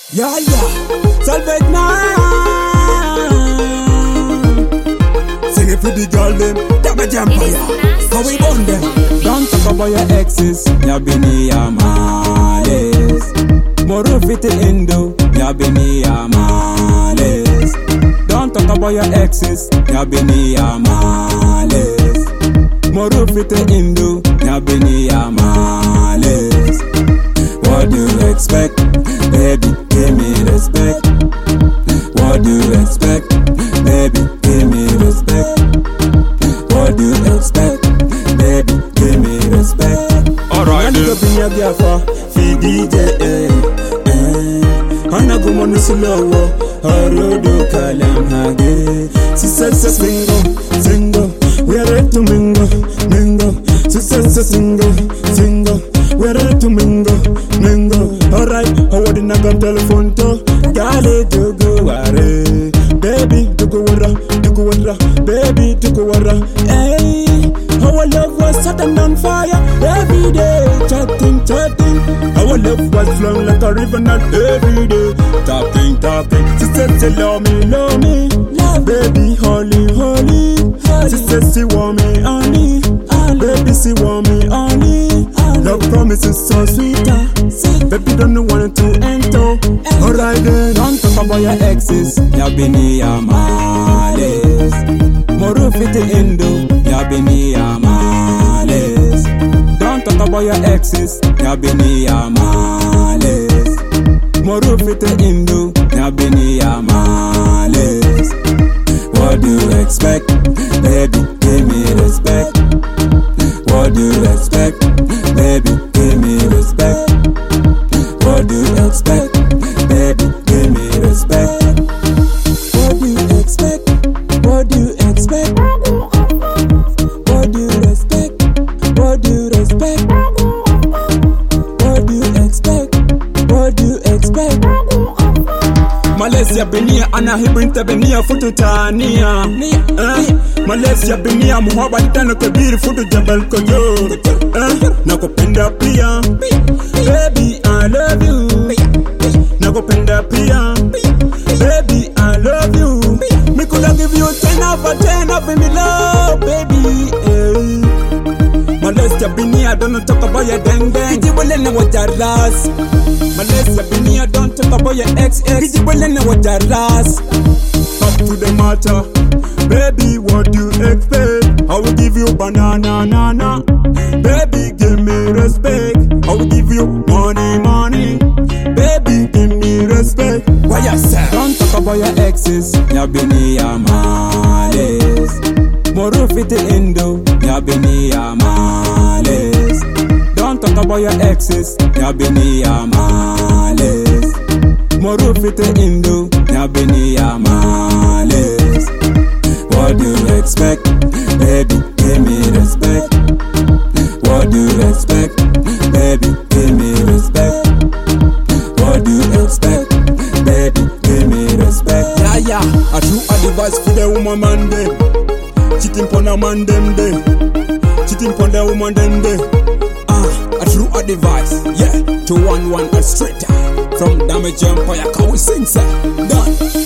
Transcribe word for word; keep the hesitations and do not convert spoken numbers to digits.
Yeah, yeah, Salvage now. Sing it for the girl them, Damage Empire. How we born them? Don't talk about your exes, ya bini ya males. Moro fit indo, ya bini ya males. Don't talk about your exes, ya bini ya males. Moro fit indo, ya bini ya males. What do you expect? Baby, give me respect. What do you expect? Baby, give me respect. What do you expect? Baby, give me respect. Alright, dude. I'm gonna be a for D J. Eh, eh. I'm not gonna slow. Harudu kalam hage. She said, single, single. We are ready to mingle, mingle. She said, single, single. We are ready to mingle, mingle. Alright, how would you not telephone to? Gale to go away. Baby, to go wara, to go wara. Baby, to go wara. Hey, our love was set and on fire. Every day, chatting, chatting. Our love was flowing like a river, not every day. Talking, talking. She said she love me, love me. Love, baby, holy, holy. She said she want me, honey. Baby, she want me, honey. Love promises so sweeter. Baby, don't want to enter. Alright then, don't talk about your exes. Ya bini ya males. Moro fit indo. Ya bini ya males. Don't talk about your exes. Ya bini ya males. Moro fit indo. Ya bini ya males. What do you expect? Baby, give me respect. What do you expect? Baby, give me respect. What do you expect? Baby, give me respect. What do you expect? What do you expect? What do you expect? What do you expect? What do you expect? What do you expect? Malaysia benia ana hibrinta benia futu tania. Malaysia benia muhaba itano kabiri futu jabal kojo. Nakupenda pia, baby I love you. Nakupenda pia, baby I love you. Me coulda give you ten out of ten of me love, baby. Malaysia benia don't talk about your deng deng. Kijibole na wajaras. Malaysia benia don't talk about your ex ex. Kijibole na wajaras. Up to the matter, baby, what do you expect? I will give you banana, nana. Baby, give me respect. I will give you money, money. Baby, give me respect. Why you say? Don't talk about your exes. Ya bini ya males. Moro fit indo. Ya bini ya males. Don't talk about your exes. Ya bini ya males. Moro fit indo. Ya bini ya males. What do you expect? Baby, give me respect. What do you expect? Baby, give me respect. What do you expect? Baby, give me respect. Yeah, yeah. A true advice for the woman man day. Cheating pon a man them day. Cheating pon the woman them day. Ah, a true advice. Yeah, to one one a straight from Damage Empire. Can we sing, sir? Done.